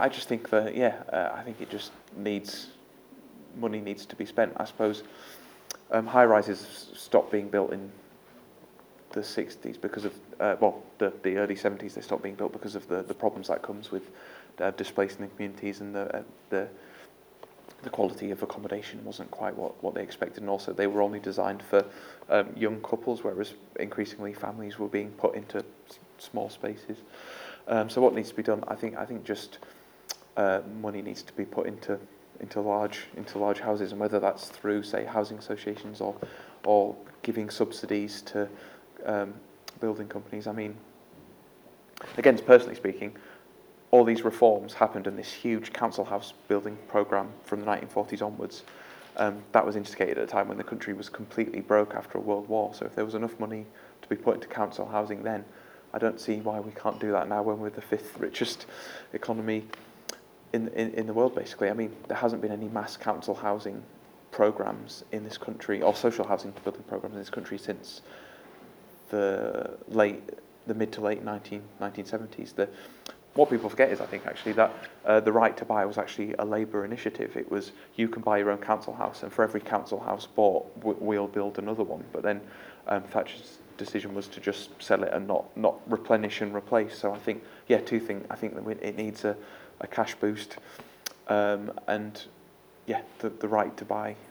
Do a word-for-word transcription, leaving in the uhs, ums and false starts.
I just think that, yeah, uh, I think it just needs, money needs to be spent. I suppose um, high-rises stopped being built in the sixties because of, uh, well, the, the early seventies they stopped being built because of the, the problems that comes with uh, displacing the communities, and the, uh, the the quality of accommodation wasn't quite what, what they expected, and also they were only designed for um, young couples, whereas increasingly families were being put into s- small spaces. Um, so what needs to be done? I think I think just uh, money needs to be put into into large into large houses, and whether that's through, say, housing associations or or giving subsidies to um, building companies. I mean, again, personally speaking, all these reforms happened in this huge council house building programme from the nineteen forties onwards. Um, that was instigated at a time when the country was completely broke after a world war. So if there was enough money to be put into council housing then, I don't see why we can't do that now when we're the fifth richest economy in, in, in the world, basically. I mean, there hasn't been any mass council housing programmes in this country, or social housing building programmes in this country, since the late, the mid to late nineteen, nineteen seventies. The, what people forget is, I think, actually, that uh, the right to buy was actually a Labour initiative. It was, you can buy your own council house, and for every council house bought, w- we'll build another one. But then um, Thatcher's decision was to just sell it and not not replenish and replace. So I think, yeah, two things. I think that we- it needs a, a cash boost, um, and yeah, the the right to buy